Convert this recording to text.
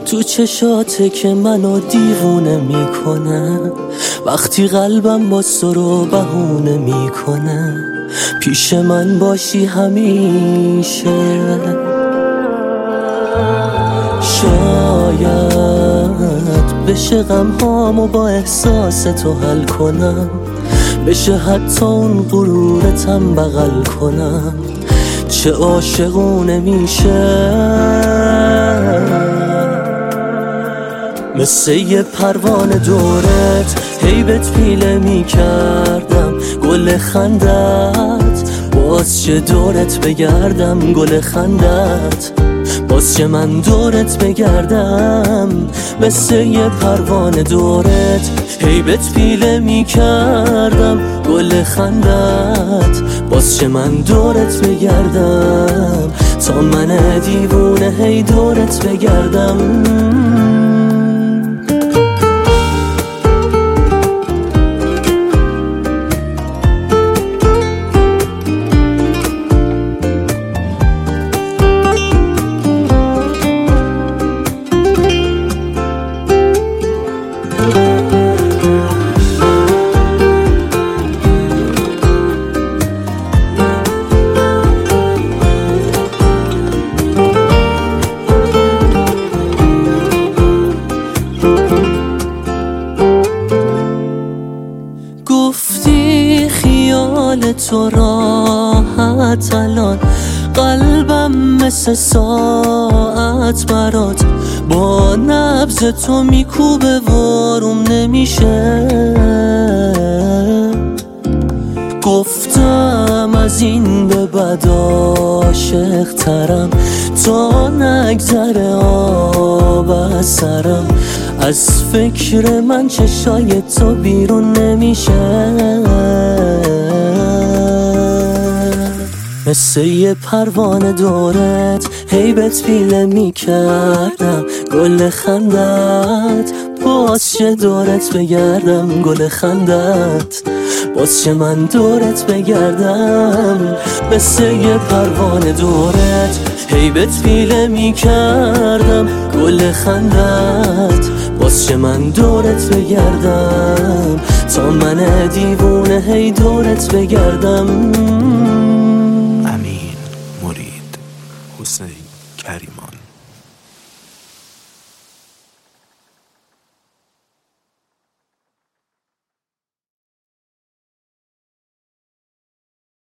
تو چشاته که منو دیوونه میکنه، وقتی قلبم با سرو بهونه میکنه. پیش من باشی همیشه، شاید بشه غمهامو با احساس تو حل کنم، بشه حتی اون غرورتم بغل کنم. چه عاشقونه میشه، مثل یه پروانه دورت هی بهت پیله میکردم. گل خندت باز چه دورت بگردم، گل خندت باز چه من دورت بگردم. مثل یه پروانه دورت هی بهت پیله میکردم. گل خندت باز چه من دورت بگردم، تا من دیوونه هی دورت بگردم. گفتی خیال تو راحت، الان قلبم مثل ساعت برات با نبض تو میکوبه و آروم نمیشه. گفتم از این به بعد عاشق ترم، تا نگذره آب از سرم. از فکر من چشای تو بیرون نمیشه، مثل یه پروانه دورت هی بهت پیله میکردم. گل خندت باز چه دورت بگردم، گل خندت باز چه من دورت بگردم. مثل یه پروانه دورت هی بهت پیله میکردم. گل خندت باز چه من دورت بگردم، تا من دیوونه هی دورت بگردم. امین مرید حسین کریمان.